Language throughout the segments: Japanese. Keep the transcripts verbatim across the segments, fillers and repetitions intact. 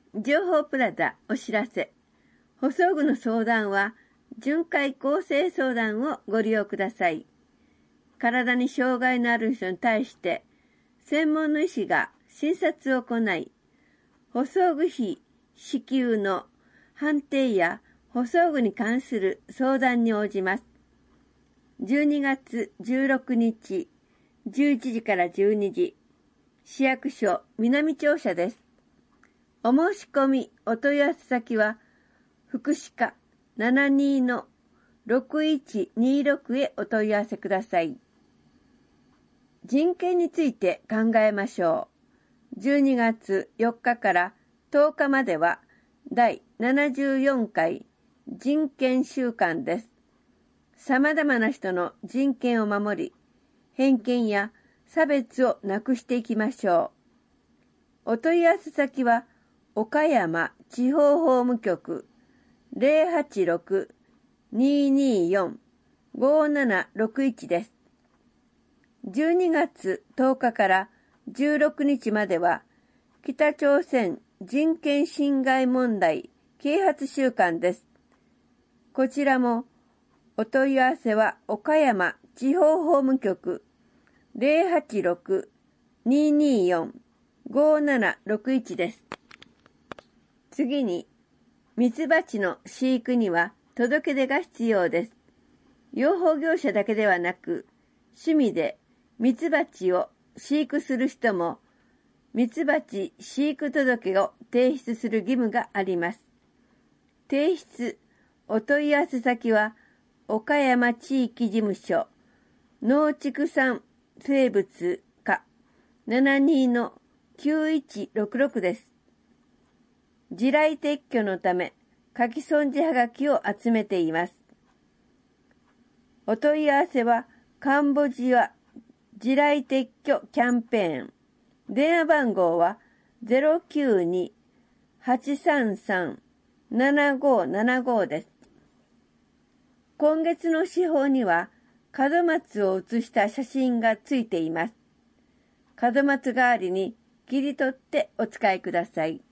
情報プラザお知らせ。補装具の相談は、巡回厚生相談をご利用ください。体に障害のある人に対して、専門の医師が診察を行い、補装具費支給の判定や補装具に関する相談に応じます。じゅうにがつじゅうろくにち、じゅういちじからじゅうにじ、市役所南庁舎です。お申し込み、お問い合わせ先は、福祉課 ななにのろくいちにろく へお問い合わせください。人権について考えましょう。じゅうにがつよっかからとおかまでは、第ななじゅうよんかい人権週間です。様々な人の人権を守り、偏見や差別をなくしていきましょう。お問い合わせ先は、岡山地方法務局 ゼロはちろく にーにーよん ごーななろくいち です。じゅうにがつとおかからじゅうろくにちまでは、北朝鮮人権侵害問題啓発週間です。こちらも、お問い合わせは岡山地方法務局 ゼロはちろく にーにーよん ごーななろくいち です。次に、ミツバチの飼育には届け出が必要です。養蜂業者だけではなく、趣味でミツバチを飼育する人も、ミツバチ飼育届を提出する義務があります。提出、お問い合わせ先は、岡山地域事務所、農畜産生物課 ななにのきゅういちろくろく です。地雷撤去のため、書き損じはがきを集めています。お問い合わせは、カンボジア地雷撤去キャンペーン。電話番号は ゼロきゅうに はちさんさん ななごーななご です。今月の司法には、門松を写した写真がついています。門松代わりに切り取ってお使いください。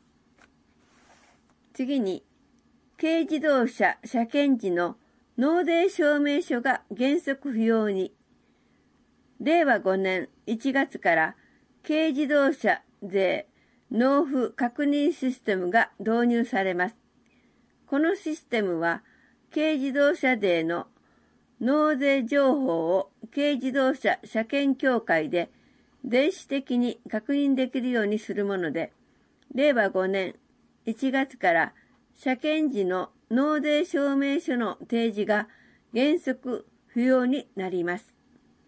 次に、軽自動車車検時の納税証明書が原則不要に、れいわごねんいちがつから軽自動車税納付確認システムが導入されます。このシステムは、軽自動車税の納税情報を軽自動車車検協会で電子的に確認できるようにするもので、れいわごねんいちがつから車検時の納税証明書の提示が原則不要になります。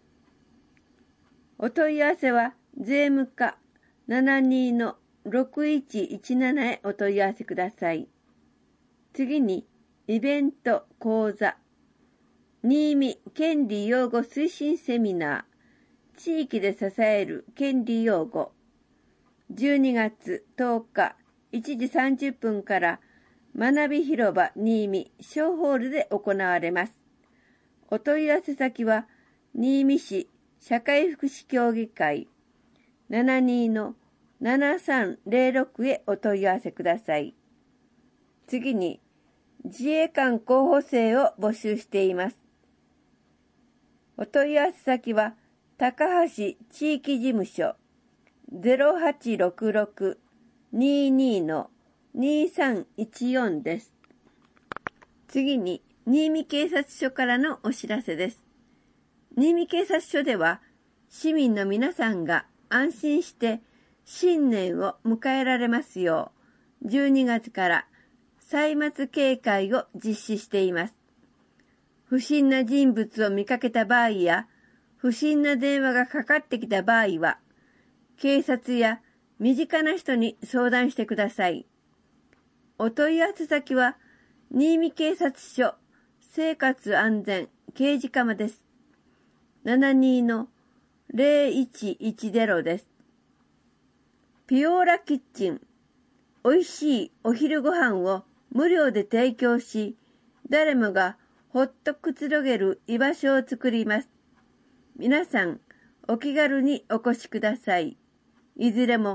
お問い合わせは税務課 ななにのろくいちいちなな へお問い合わせください。次に、イベント講座新見権利擁護推進セミナー地域で支える権利擁護じゅうにがつとおかいちじさんじゅっぷんから学び広場新見小ホールで行われます。お問い合わせ先は新見市社会福祉協議会 ななにのななさんぜろろく へお問い合わせください。次に自衛官候補生を募集しています。お問い合わせ先は高橋地域事務所 ゼロはちろくろく にーにーのにさんいちよん です。次に新見警察署からのお知らせです。新見警察署では市民の皆さんが安心して新年を迎えられますようじゅうにがつから歳末警戒を実施しています。不審な人物を見かけた場合や不審な電話がかかってきた場合は警察や身近な人に相談してください。お問い合わせ先は新見警察署生活安全刑事課まです。ななにのぜろいちいちぜろ です。ピオーラキッチン、おいしいお昼ご飯を無料で提供し、誰もがほっとくつろげる居場所を作ります。皆さん、お気軽にお越しください。いずれも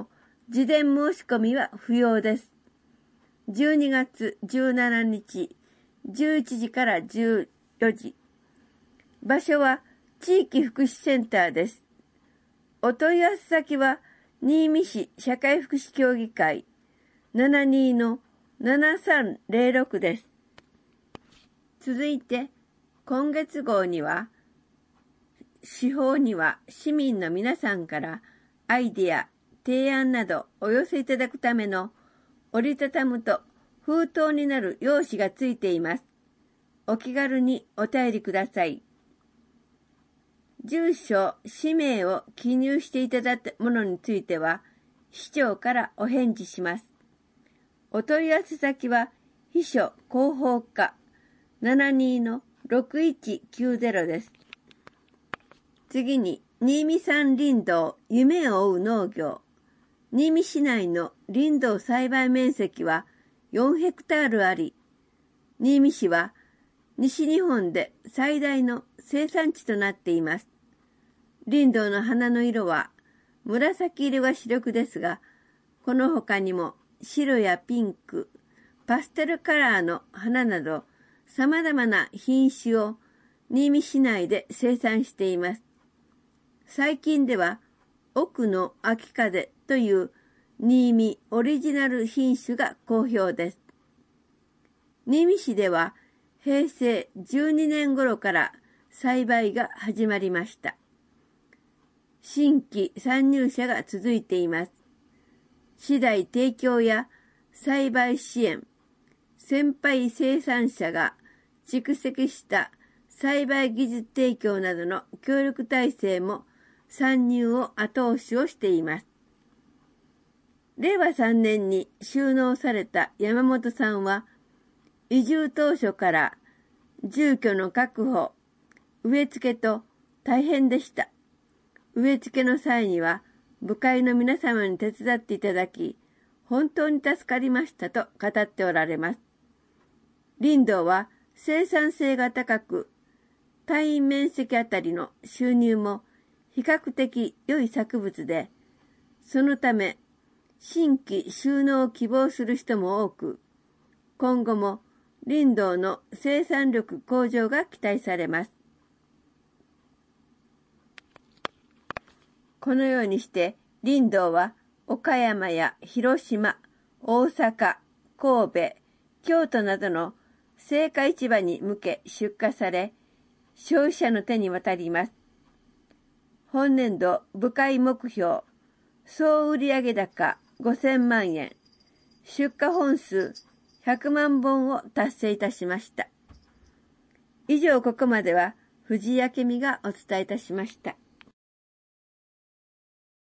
事前申し込みは不要です。じゅうにがつじゅうしちにち、じゅういちじからじゅうよじ。場所は地域福祉センターです。お問い合わせ先は、新見市社会福祉協議会 ななにのななさんぜろろく です。続いて、今月号には、司法には市民の皆さんからアイデア、提案などお寄せいただくための折りたたむと封筒になる用紙がついています。お気軽にお便りください。住所、氏名を記入していただいたものについては、市長からお返事します。お問い合わせ先は、秘書広報課 ななにのろくいちきゅうぜろ です。次に、新見山林道夢を追う農業。新見市内の林道栽培面積はよんヘクタールあり、新見市は西日本で最大の生産地となっています。林道の花の色は紫色が主力ですが、この他にも白やピンク、パステルカラーの花など様々な品種を新見市内で生産しています。最近では奥の秋風という新見オリジナル品種が好評です。新見市ではへいせいじゅうにねん頃から栽培が始まりました。新規参入者が続いています。市内提供や栽培支援、先輩生産者が蓄積した栽培技術提供などの協力体制も参入を後押しをしています。れいわさんねんに就農された山本さんは、移住当初から住居の確保、植え付けと大変でした。植え付けの際には部会の皆様に手伝っていただき、本当に助かりましたと語っておられます。林道は生産性が高く、単位面積あたりの収入も比較的良い作物で、そのため新規収納を希望する人も多く、今後も林道の生産力向上が期待されます。このようにして林道は岡山や広島、大阪、神戸、京都などの青果市場に向け出荷され、消費者の手に渡ります。本年度部会目標、総売上高ごせんまんえん、出荷本数ひゃくまんぼんを達成いたしました。以上ここまでは藤井明美がお伝えいたしました。